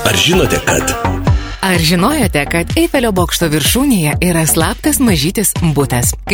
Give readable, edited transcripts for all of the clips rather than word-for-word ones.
Ar žinote, kad... Ar žinojote, kad Eifelio bokšto viršūnėje yra slaptas mažytis butas? Kai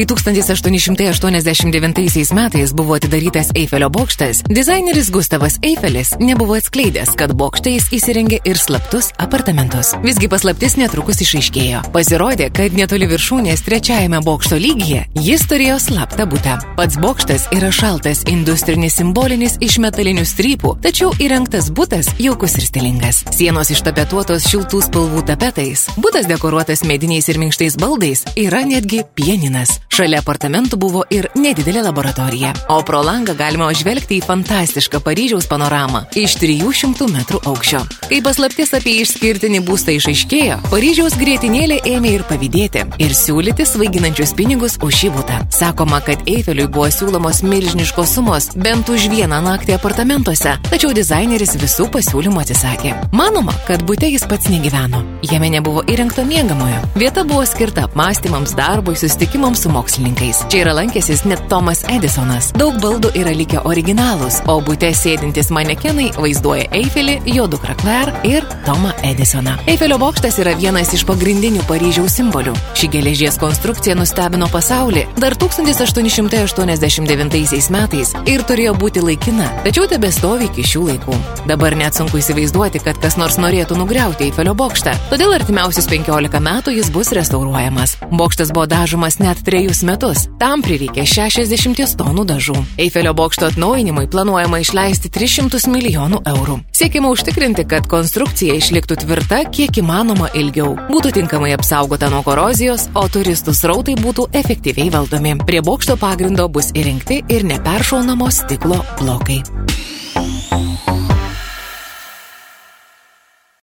1889 metais buvo atidarytas Eifelio bokštas, dizaineris Gustavas Eifelis nebuvo atskleidęs, kad bokšte jis įsirengė ir slaptus apartamentus. Visgi paslaptis netrukus išaiškėjo. Pasirodė, kad netoli viršūnės trečiajame bokšto lygyje jis turėjo slaptą butą. Pats bokštas yra šaltas industrinis simbolinis iš metalinių strypų, tačiau įrengtas butas jaukus ir stilingas. Sienos ištapetuotos šiltų spalvų tapetais, butas dekoruotas mediniais ir minkštais baldais, yra netgi pianinas. Šalia apartamentų buvo ir nedidelė laboratorija, o pro langą galima žvelgti į fantastišką Paryžiaus panoramą iš 300 metrų aukščio. Kai paslaptis apie išskirtinį būstą išaiškėjo, Paryžiaus grietinėlė ėmė ir pavydėti ir siūlyti svaiginančius pinigus už šį butą. Sakoma, kad Eifeliui buvo siūlomos milžiniškos sumos bent už vieną naktį apartamentuose, tačiau dizaineris visų pasiūlymų atsisakė. Manoma, kad bute jis pats negyveno. Jame nebuvo įrengto miegamojo. Vieta buvo skirta apmąstymams, darbui, susitikimams su mokslininkais. Čia yra lankęsis net Thomas Edisonas. Daug baldų yra likę originalūs, o bute sėdintis manekenai vaizduoja Eifelį, jo dukrą Claire ir Tomą Edisoną. Eifelio bokštas yra vienas iš pagrindinių Paryžiaus simbolių. Ši geležies konstrukcija nustebino pasaulį dar 1889 metais ir turėjo būti laikina, tačiau tebestovi iki šių laikų. Dabar net sunku įsivaizduoti, kad kas nors norėtų nugriauti Eifelio bokštą. Todėl artimiausius 15 metų jis bus restauruojamas. Bokštas buvo dažomas net 3 metus. Tam prireikė 60 tonų dažų. Eifelio bokšto atnaujinimui planuojama išleisti 300 milijonų eurų. Siekiama užtikrinti, kad konstrukcija išliktų tvirta kiek įmanoma ilgiau, būtų tinkamai apsaugota nuo korozijos, o turistų srautai būtų efektyviai valdomi. Prie bokšto pagrindo bus įrengti ir neperšaunamo stiklo blokai.